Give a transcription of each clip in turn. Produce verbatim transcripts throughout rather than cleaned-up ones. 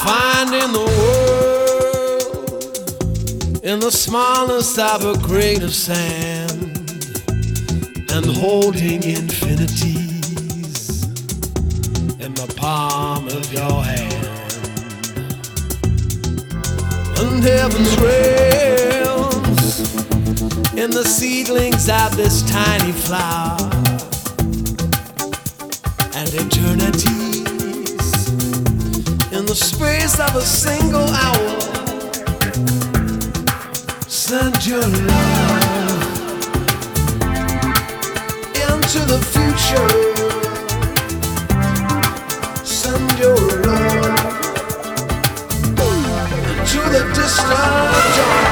Finding the world in the smallest of a grain of sand, and holding infinities in the palm of your hand. And heaven's rails in the seedlings of this tiny flower, and eternities in the space of a single hour. Send your love into the future. Send your love into the distant dawn.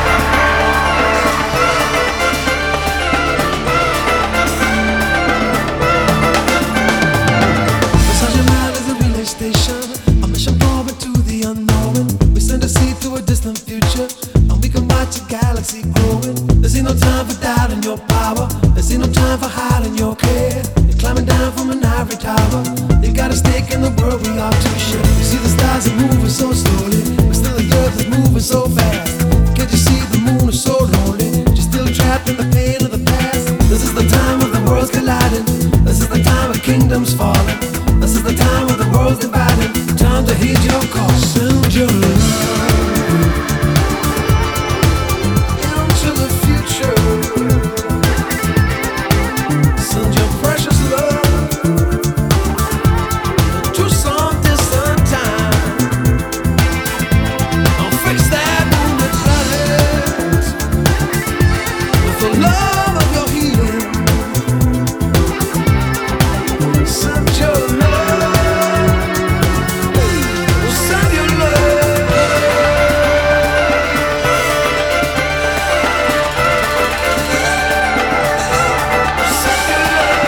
Massage your mind as a relay station, a mission forward to the unknown. We send a seed to a distant future, and we can watch a galaxy growing. There's ain't no time for doubting your power. There's ain't no time for hiding your care. You're climbing down from an ivory tower. You got a stake in the world we are to share. You see the stars are moving so slowly, but still the earth is moving so fast. Can't you see the moon is so lonely? You're still trapped in the pain of the past. This is the time of the worlds colliding. This is the time of kingdoms falling. This is the time of the world's dividing. Time to heed your call. Send your love into the future. Send your precious love to some distant time. I'll fix that wounded planet with the love of your healing. Send your love. Send your love. Send your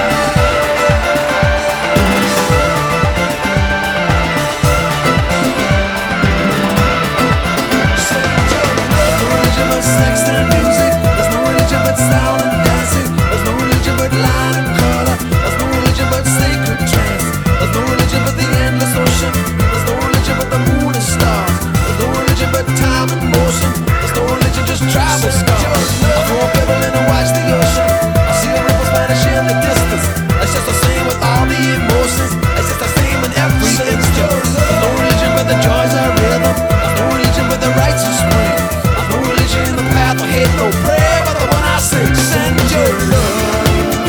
no religion but sex and music. There's no religion but sound and dancing. There's no religion but line and color. There's no religion but sacred trance. There's no religion but the endless ocean. There's no religion but the moon and stars. There's no religion but time and motion. There's no religion, just tribal scars. I throw a pebble in and watch the ocean. I see the ripples vanish in the distance. It's just the same with all the emotions. It's just the same in every instant. There's no religion but the joys of rhythm. There's no religion but the rites of spring. There's no religion in the path of hate, no prayer but the one I say. Send your love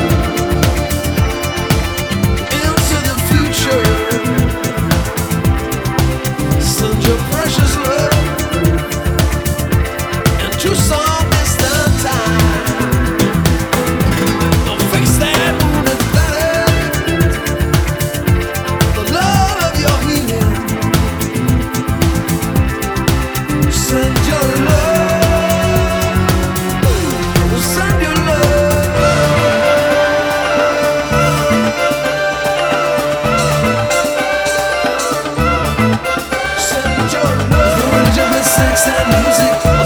into the future. Send your precious love into some distant time. I'll fix that wounded planet, the love of your healing. Send your love. Send your love. Send your love. No religion but sex and music.